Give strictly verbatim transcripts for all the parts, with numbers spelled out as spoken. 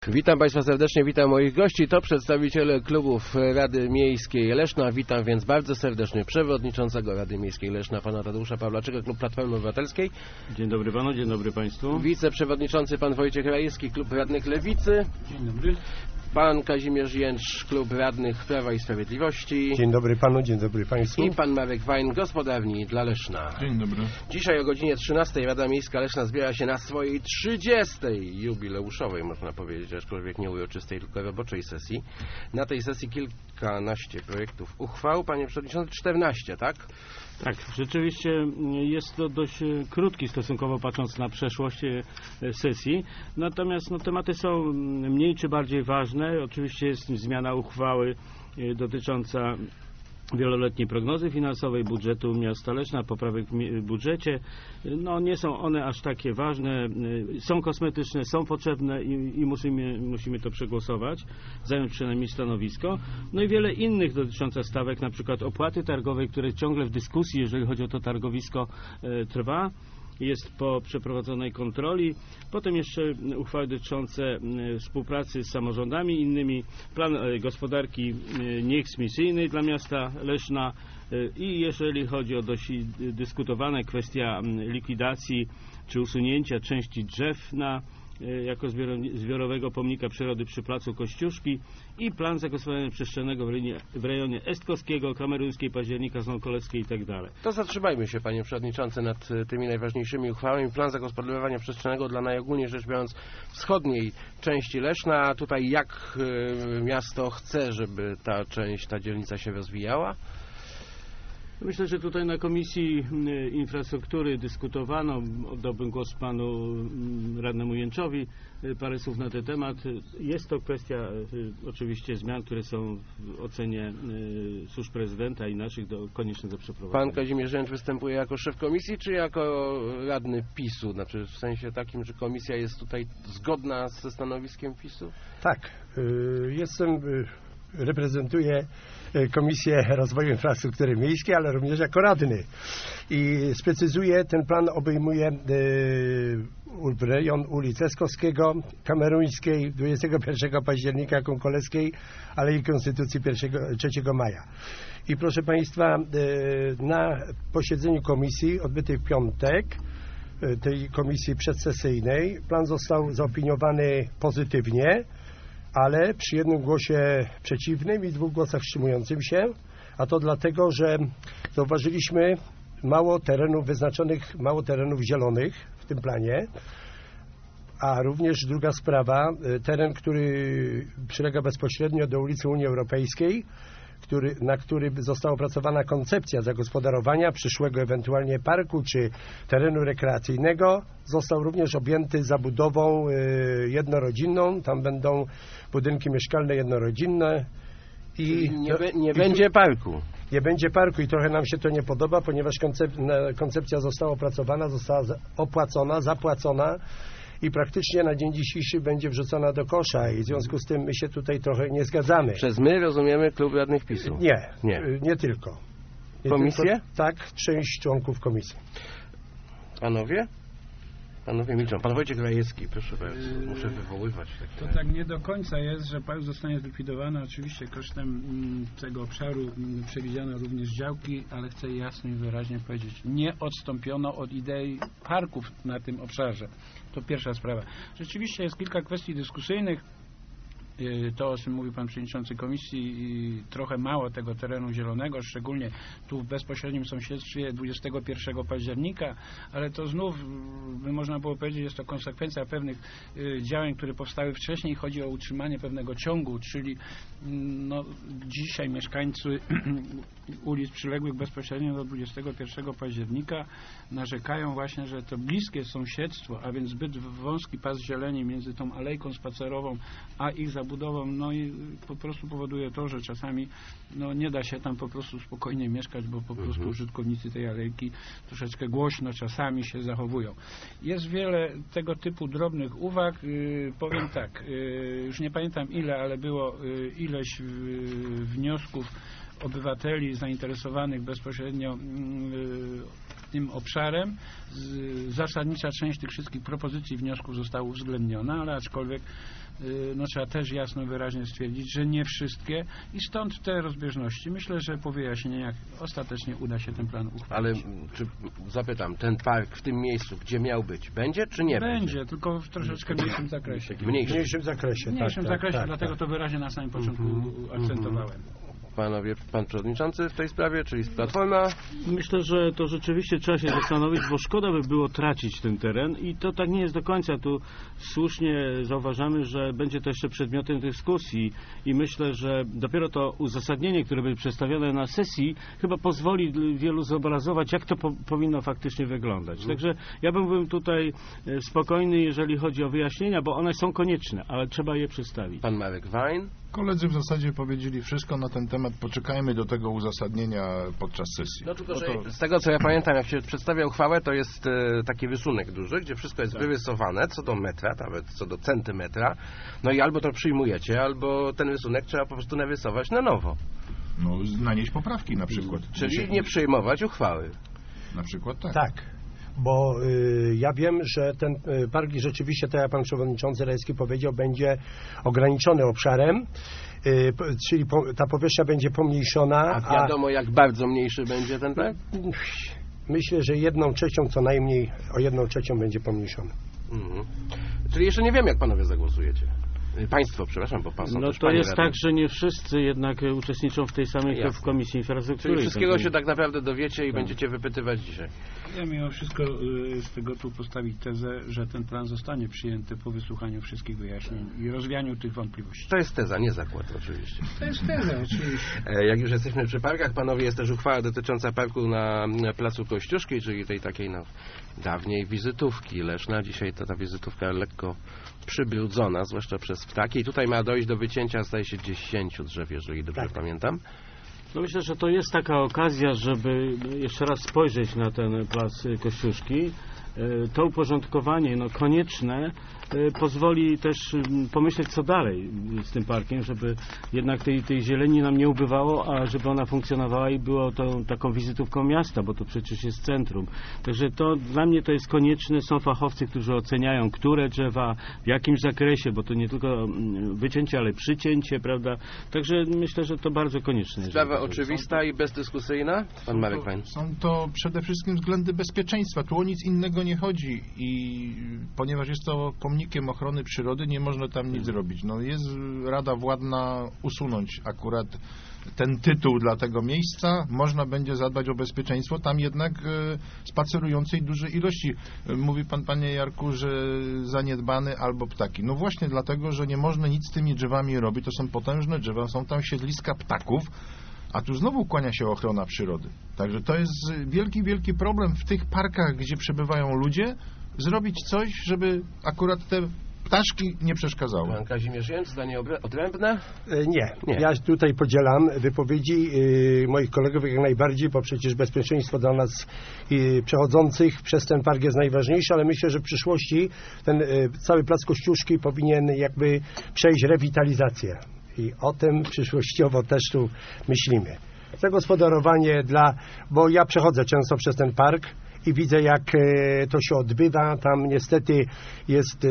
Witam Państwa serdecznie, witam moich gości. To przedstawiciele klubów Rady Miejskiej Leszna. Witam więc bardzo serdecznie przewodniczącego Rady Miejskiej Leszna, pana Tadeusza Pawlaczego, klub Platformy Obywatelskiej. Dzień dobry panu, dzień dobry państwu. Wiceprzewodniczący pan Wojciech Rajewski, klub radnych Lewicy. Dzień dobry. Pan Kazimierz Jędrzch, klub radnych Prawa i Sprawiedliwości. Dzień dobry panu, dzień dobry państwu. I pan Marek Wajn, gospodarni dla Leszna. Dzień dobry. Dzisiaj o godzinie trzynastej Rada Miejska Leszna zbiera się na swojej trzydziestej jubileuszowej, można powiedzieć, aczkolwiek nie uroczystej, tylko roboczej sesji. Na tej sesji kilkanaście projektów uchwał. Panie przewodniczący, czternaście, tak? Tak, rzeczywiście jest to dość krótki stosunkowo, patrząc na przeszłość sesji. Natomiast no, tematy są mniej czy bardziej ważne. Oczywiście jest zmiana uchwały dotycząca wieloletniej prognozy finansowej, budżetu miasta Leszna, poprawek w budżecie. No nie są one aż takie ważne, są kosmetyczne, są potrzebne i, i musimy, musimy to przegłosować, zająć przynajmniej stanowisko. No i wiele innych dotyczących stawek, na przykład opłaty targowej, które ciągle w dyskusji, jeżeli chodzi o to targowisko, e, trwa. Jest po przeprowadzonej kontroli. Potem jeszcze uchwały dotyczące współpracy z samorządami innymi, plan gospodarki nieeksmisyjnej dla miasta Leszna i jeżeli chodzi o dość dyskutowane kwestia likwidacji czy usunięcia części drzew na jako zbiorowego pomnika przyrody przy placu Kościuszki i plan zagospodarowania przestrzennego w rejonie, w rejonie Estkowskiego, Kameruńskiej, Października, Znąkolewskiej i tak dalej. To zatrzymajmy się, panie przewodniczący, nad tymi najważniejszymi uchwałami. Plan zagospodarowania przestrzennego dla najogólniej rzecz biorąc wschodniej części Leszna. A tutaj jak y, miasto chce, żeby ta część, ta dzielnica się rozwijała? Myślę, że tutaj na Komisji Infrastruktury dyskutowano, oddałbym głos panu radnemu Jęczowi, parę słów na ten temat. Jest to kwestia oczywiście zmian, które są w ocenie służb prezydenta i naszych do, konieczne do przeprowadzenia. Pan Kazimierz Jędrzch występuje jako szef komisji, czy jako radny PiSu? Znaczy w sensie takim, że komisja jest tutaj zgodna ze stanowiskiem PiSu? Tak, jestem, reprezentuję Komisję Rozwoju Infrastruktury Miejskiej, ale również jako radny. I sprecyzuję, ten plan obejmuje e, rejon ulic Estkowskiego, Kameruńskiej, dwudziestego pierwszego października, Konkoleskiej, Alei Konstytucji trzeciego maja. I proszę państwa, e, na posiedzeniu komisji odbytej w piątek, e, tej komisji przedsesyjnej, plan został zaopiniowany pozytywnie, ale przy jednym głosie przeciwnym i dwóch głosach wstrzymującym się, a to dlatego, że zauważyliśmy mało terenów wyznaczonych, mało terenów zielonych w tym planie, a również druga sprawa, teren, który przylega bezpośrednio do ulicy Unii Europejskiej, który, na który została opracowana koncepcja zagospodarowania przyszłego ewentualnie parku czy terenu rekreacyjnego, został również objęty zabudową y, jednorodzinną. Tam będą budynki mieszkalne jednorodzinne. I nie, be, nie i będzie tu, parku. Nie będzie parku i trochę nam się to nie podoba, ponieważ koncep, koncepcja została opracowana, została opłacona, zapłacona i praktycznie na dzień dzisiejszy będzie wrzucona do kosza i w związku z tym my się tutaj trochę nie zgadzamy. Przez my rozumiemy klub radnych PiSu? Nie, nie, nie tylko. Nie Komisję? Tylko, tak, część członków komisji. Panowie? Panowie milczą. Pan Wojciech Rajewski, proszę bardzo, muszę wywoływać. To tak nie do końca jest, że park zostanie zlikwidowany. Oczywiście kosztem mm, tego obszaru mm, przewidziano również działki, ale chcę jasno i wyraźnie powiedzieć, nie odstąpiono od idei parków na tym obszarze. To pierwsza sprawa. Rzeczywiście jest kilka kwestii dyskusyjnych. To, o czym mówił pan przewodniczący komisji, trochę mało tego terenu zielonego, szczególnie tu w bezpośrednim sąsiedztwie dwudziestego pierwszego października, ale to znów, by można było powiedzieć, jest to konsekwencja pewnych działań, które powstały wcześniej. Chodzi o utrzymanie pewnego ciągu, czyli no, dzisiaj mieszkańcy ulic przyległych bezpośrednio do dwudziestego pierwszego października narzekają właśnie, że to bliskie sąsiedztwo, a więc zbyt wąski pas zieleni między tą alejką spacerową a ich zabudową, no i po prostu powoduje to, że czasami no, nie da się tam po prostu spokojnie mieszkać, bo po prostu użytkownicy tej alejki troszeczkę głośno czasami się zachowują. Jest wiele tego typu drobnych uwag. Yy, powiem tak, yy, już nie pamiętam ile, ale było yy, ileś yy, wniosków obywateli zainteresowanych bezpośrednio yy, tym obszarem. Z, zasadnicza część tych wszystkich propozycji wniosków została uwzględniona, ale aczkolwiek y, no trzeba też jasno, wyraźnie stwierdzić, że nie wszystkie i stąd te rozbieżności. Myślę, że po wyjaśnieniach ostatecznie uda się ten plan uchwalić. Ale czy, zapytam, ten park w tym miejscu, gdzie miał być, będzie czy nie będzie? Będzie, tylko w troszeczkę mniejszym zakresie. W Mniejszy. mniejszym zakresie. W mniejszym tak, zakresie, tak, dlatego tak. to wyraźnie na samym początku Mhm. akcentowałem. Panowie, pan przewodniczący w tej sprawie, czyli z Platforma. Myślę, że to rzeczywiście trzeba się zastanowić, bo szkoda by było tracić ten teren i to tak nie jest do końca. Tu słusznie zauważamy, że będzie to jeszcze przedmiotem dyskusji i myślę, że dopiero to uzasadnienie, które będzie przedstawione na sesji, chyba pozwoli wielu zobrazować, jak to po, powinno faktycznie wyglądać. Także ja byłbym tutaj spokojny, jeżeli chodzi o wyjaśnienia, bo one są konieczne, ale trzeba je przedstawić. Pan Marek Wajn. Koledzy w zasadzie powiedzieli wszystko na ten temat. Poczekajmy do tego uzasadnienia podczas sesji. No tylko, Bo że to- z tego co ja pamiętam, jak się przedstawia uchwałę, to jest e, taki rysunek duży, gdzie wszystko jest wyrysowane co do metra, nawet co do centymetra. No i albo to przyjmujecie, albo ten rysunek trzeba po prostu narysować na nowo. No, nanieść poprawki na przykład. Czyli Dzisiaj- nie przyjmować uchwały. Na przykład tak. Tak, bo y, ja wiem, że ten y, park rzeczywiście, tak jak pan przewodniczący Rajewski powiedział, będzie ograniczony obszarem, y, p- czyli po, ta powierzchnia będzie pomniejszona, A wiadomo, jak bardzo mniejszy będzie ten park? myślę, że jedną trzecią co najmniej, o jedną trzecią będzie pomniejszona. Mhm. Czyli jeszcze nie wiem, jak panowie zagłosujecie. Państwo, przepraszam, bo pan są No też to panie jest radni. tak, że nie wszyscy jednak e, uczestniczą w tej samej Jasne. w Komisji Infrastruktury. Czyli wszystkiego Także- się tak naprawdę dowiecie i będziecie wypytywać dzisiaj. Ja mimo wszystko y, z tego tu postawić tezę, że ten plan zostanie przyjęty po wysłuchaniu wszystkich wyjaśnień i rozwianiu tych wątpliwości. To jest teza, nie zakład oczywiście. To jest teza, oczywiście. E, Jak już jesteśmy przy parkach, panowie, jest też uchwała dotycząca parku na na Placu Kościuszki, czyli tej takiej no, dawniej wizytówki Leszna. Dzisiaj to ta wizytówka lekko przybrudzona, zwłaszcza przez ptaki. I tutaj ma dojść do wycięcia, zdaje się, dziesięciu drzew, jeżeli dobrze Tak. pamiętam. No myślę, że to jest taka okazja, żeby jeszcze raz spojrzeć na ten plac Kościuszki. E, To uporządkowanie no, konieczne e, pozwoli też m, pomyśleć, co dalej z tym parkiem, żeby jednak tej, tej zieleni nam nie ubywało, a żeby ona funkcjonowała i było tą taką wizytówką miasta, bo to przecież jest centrum. Także to dla mnie to jest konieczne. Są fachowcy, którzy oceniają, które drzewa, w jakim zakresie, bo to nie tylko mm, wycięcie, ale przycięcie, prawda? Także myślę, że to bardzo konieczne. jest, Sprawa żeby- oczywista i bezdyskusyjna. Pan Marek to, Wajn. są to przede wszystkim względy bezpieczeństwa. Tu o nic innego nie chodzi i ponieważ jest to pomnikiem ochrony przyrody, nie można tam nic zrobić. No, jest rada władna usunąć akurat ten tytuł dla tego miejsca. Można będzie zadbać o bezpieczeństwo. Tam jednak e, spacerującej dużej ilości. E, Mówi pan, panie Jarku, że zaniedbany albo ptaki. No właśnie dlatego, że nie można nic z tymi drzewami robić. To są potężne drzewa, są tam siedliska ptaków. A tu znowu kłania się ochrona przyrody. Także to jest wielki, wielki problem w tych parkach, gdzie przebywają ludzie, zrobić coś, żeby akurat te ptaszki nie przeszkadzały. Pan Kazimierz Jęc, zdanie obre- odrębne? E, Nie. Nie. Ja tutaj podzielam wypowiedzi y, moich kolegów jak najbardziej, bo przecież bezpieczeństwo dla nas y, przechodzących przez ten park jest najważniejsze, ale myślę, że w przyszłości ten y, cały plac Kościuszki powinien jakby przejść rewitalizację. I o tym przyszłościowo też tu myślimy. Zagospodarowanie dla, bo ja przechodzę często przez ten park i widzę, jak e, to się odbywa. Tam niestety jest e,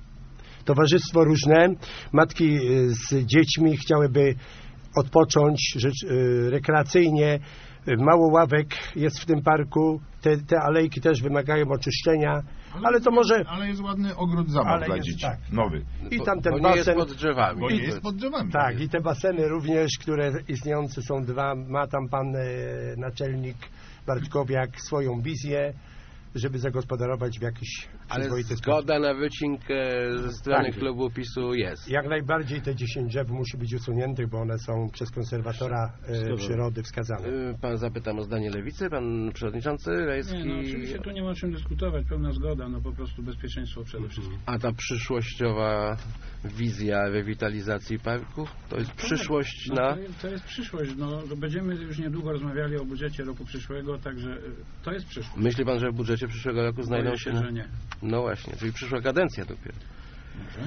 towarzystwo różne. Matki e, z dziećmi chciałyby odpocząć rzecz, e, rekreacyjnie. E, Mało ławek jest w tym parku. Te, te alejki też wymagają oczyszczenia. Ale to może... Ale jest ładny ogród zabaw Ale dla jest, dzieci. tak. Nowy. I Bo- tam ten bo nie basen... jest pod drzewami. Bo nie jest pod drzewami. Tak, i te baseny również, które istniejące są dwa, ma tam pan e, naczelnik Bartkowiak swoją wizję, żeby zagospodarować w jakiś Ale przyzwoity sposób. zgoda na wycinkę ze strony Tak. klubu PiSu jest. Jak najbardziej te dziesięć drzew musi być usuniętych, bo one są przez konserwatora e, przyrody wskazane. Y, Pan zapytam o zdanie lewicy, pan przewodniczący Rajewski. Nie, no oczywiście tu nie ma o czym dyskutować, pełna zgoda, no po prostu bezpieczeństwo przede wszystkim. A ta przyszłościowa wizja rewitalizacji parku, to jest przyszłość No, na... to, jest, to jest przyszłość, no to będziemy już niedługo rozmawiali o budżecie roku przyszłego, także y, to jest przyszłość. Myśli pan, że w budżecie przyszłego roku znajdą Boję się... się, Na... że nie. No właśnie, czyli przyszła kadencja dopiero. Może?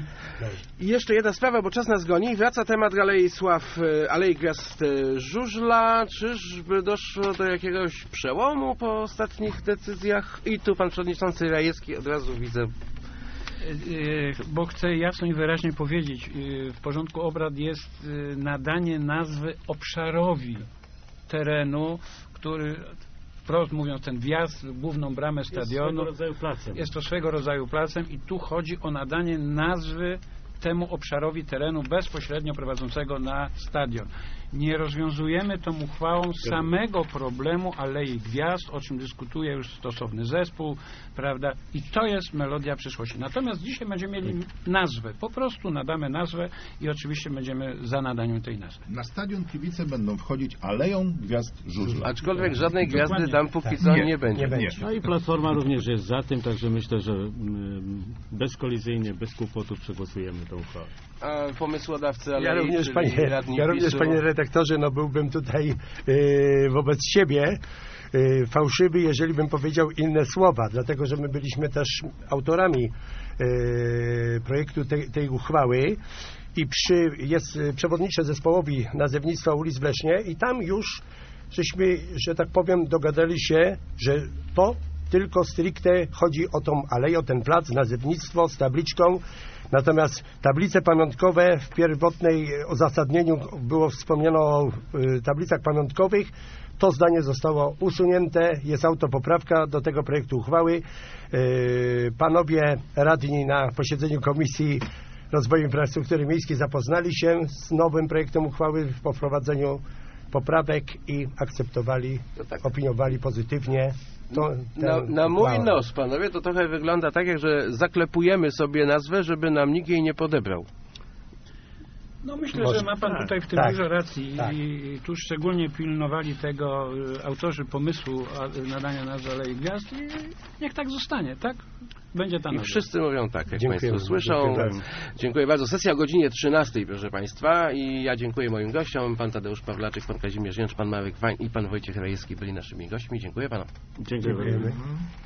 I jeszcze jedna sprawa, bo czas nas goni. Wraca temat Alei Sław, e, Alei Gwiazd e, Żużla. Czyżby doszło do jakiegoś przełomu po ostatnich decyzjach? I tu pan przewodniczący Rajewski od razu widzę bo chcę jasno i wyraźnie powiedzieć, w porządku obrad jest nadanie nazwy obszarowi terenu, który, wprost mówiąc, ten wjazd w główną bramę stadionu jest, rodzaju placem. jest to swego rodzaju placem i tu chodzi o nadanie nazwy temu obszarowi terenu bezpośrednio prowadzącego na stadion. Nie rozwiązujemy tą uchwałą samego problemu Alei Gwiazd, o czym dyskutuje już stosowny zespół, prawda? I to jest melodia przyszłości. Natomiast dzisiaj będziemy mieli nazwę. Po prostu nadamy nazwę i oczywiście będziemy za nadaniem tej nazwy. Na stadion kibice będą wchodzić Aleją Gwiazd Żużla. Aczkolwiek żadnej gwiazdy Dokładnie. tam póki Tak. co Nie, nie będzie. nie będzie. No i Platforma również jest za tym, także myślę, że mm, bezkolizyjnie, bez kłopotów przegłosujemy tą uchwałę. A pomysłodawcy Alei, Ja również, czyli panie, radni ja również PiSu, panie redaktorze, no byłbym tutaj y, wobec siebie y, fałszywy, jeżeli bym powiedział inne słowa, dlatego że my byliśmy też autorami y, projektu tej, tej uchwały i przy, jest y, przewodniczę zespołowi nazewnictwa ulic w Lesznie i tam już żeśmy, że tak powiem, dogadali się, że to tylko stricte chodzi o tą aleję, o ten plac, nazewnictwo z tabliczką. Natomiast tablice pamiątkowe w pierwotnej uzasadnieniu było wspomniano o y, tablicach pamiątkowych. To zdanie zostało usunięte, jest autopoprawka do tego projektu uchwały. Y, panowie radni na posiedzeniu Komisji Rozwoju Infrastruktury Miejskiej zapoznali się z nowym projektem uchwały po wprowadzeniu poprawek i akceptowali, No tak. opiniowali pozytywnie. To, Na, tę na mój uchwałę. nos, panowie, to trochę wygląda tak, jak że zaklepujemy sobie nazwę, żeby nam nikt jej nie podebrał. No myślę, Może- że ma pan tak, tutaj w tym tak, dużo racji tak. i tu szczególnie pilnowali tego y, autorzy pomysłu a, nadania nazwy Alei Gwiazd i niech tak zostanie, tak? Będzie ta I nazwa. wszyscy mówią tak, jak Dziękujemy, państwo słyszą. dziękuję bardzo. Dziękuję bardzo. Sesja o godzinie trzynastej, proszę państwa. I ja dziękuję moim gościom. Pan Tadeusz Pawlaczek, pan Kazimierz Jęcz, pan Marek Wań i pan Wojciech Rajewski byli naszymi gośćmi. Dziękuję panom. Dziękuję. Dziękujemy.